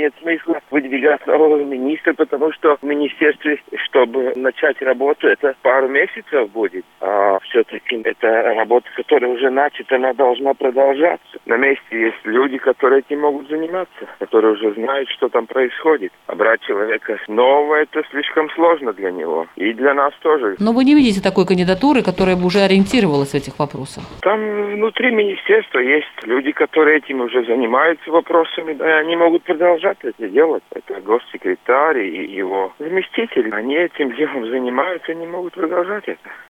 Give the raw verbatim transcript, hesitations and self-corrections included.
нет смысла выдвигать нового министра, потому что в министерстве, чтобы начать работу, это пару месяцев будет. А все-таки это работа, которая уже начата, она должна продолжаться. На месте есть люди, которые этим могут заниматься, которые уже знают, что там происходит. А брать человека нового, это слишком сложно для него. И для нас тоже. Но вы не видите такой кандидатуры, которая бы уже ориентировалась в этих вопросах? Там внутри министерства есть люди, которые этим уже занимаются вопросами, да, и они могут продолжать это делать. Это госсекретарь и его заместитель. Они этим делом занимаются, они могут продолжать это.